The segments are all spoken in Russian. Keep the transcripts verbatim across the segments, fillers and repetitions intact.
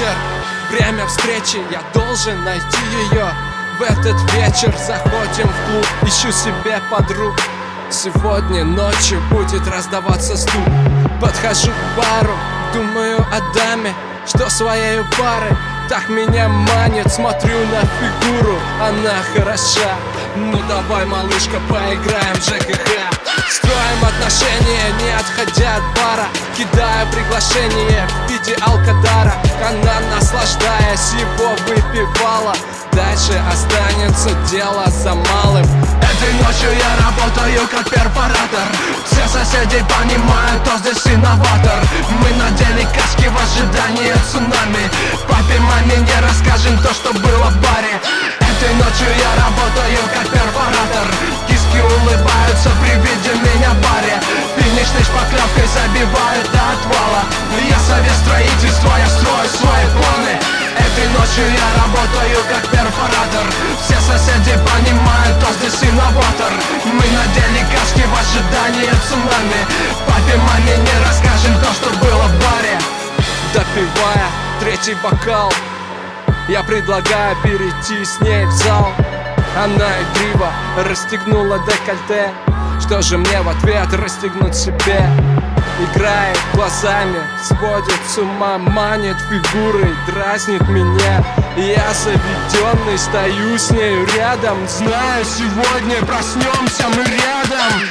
вечер, время встречи, я должен найти ее. В этот вечер заходим в клуб, ищу себе подруг. Сегодня ночью будет раздаваться стук. Подхожу к бару, думаю о даме, что своей парой так меня манит. Смотрю на фигуру, она хороша. Ну давай, малышка, поиграем в ЖКХ. Строим отношения, не отходя от бара. Кидаю приглашение в виде алкадара. Она, наслаждаясь, его выпивала. Дальше останется дело за малым. Этой ночью я работаю как перфоратор. Все соседи понимают, кто здесь инноватор. Мы надели каски в ожидании цунами. Папе, маме не расскажем то, что было в баре. Этой ночью я работаю как перфоратор. Киски улыбаются при виде меня в баре. Финишной шпаклевкой забивают до отвала. Я совет строительства, я строю свои планы. Этой ночью я работаю как перфоратор. Все соседи понимают, кто здесь инноватор. Мы надели каски в ожидании цунами. Папе, маме не расскажем то, что было в баре. Допивая третий бокал, я предлагаю перейти с ней в зал. Она игриво расстегнула декольте. Что же мне в ответ расстегнуть себе? Играет глазами, сводит с ума, манит фигурой, дразнит меня. Я заведенный, стою с нею рядом. Знаю, сегодня проснемся мы рядом.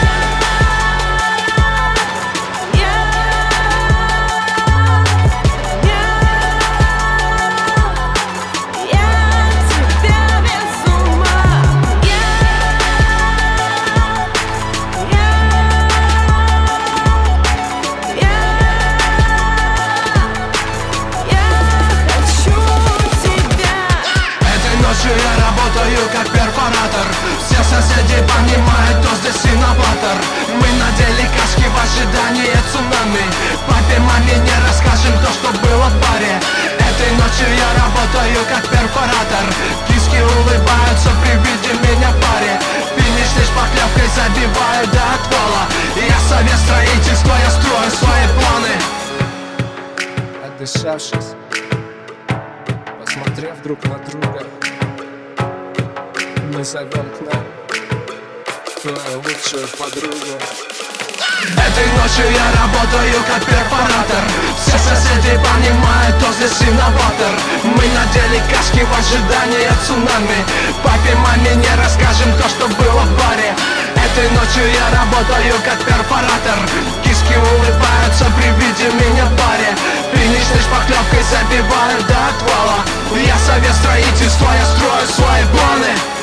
Я работаю как перфоратор. Все соседи понимают, кто здесь инноватор. Мы надели каски в ожидании цунами. Папе, маме не расскажем то, что было в баре. Этой ночью я работаю как перфоратор. Киски улыбаются при виде меня в баре. Финишной шпаклевкой забиваю до отвала. Я совет строительства, я строю свои планы. Отдышавшись, посмотрев друг на друга, мы зовем к нам твою лучшую подругу. Этой ночью я работаю как перфоратор. Все соседи понимают, кто здесь инноватор. Мы надели каски в ожидании цунами. Папе, маме не расскажем то, что было в баре. Этой ночью я работаю как перфоратор. Киски улыбаются при виде меня в баре. Финишной шпаклевкой забивают до отвала. Я совет строительства, я строю свои планы.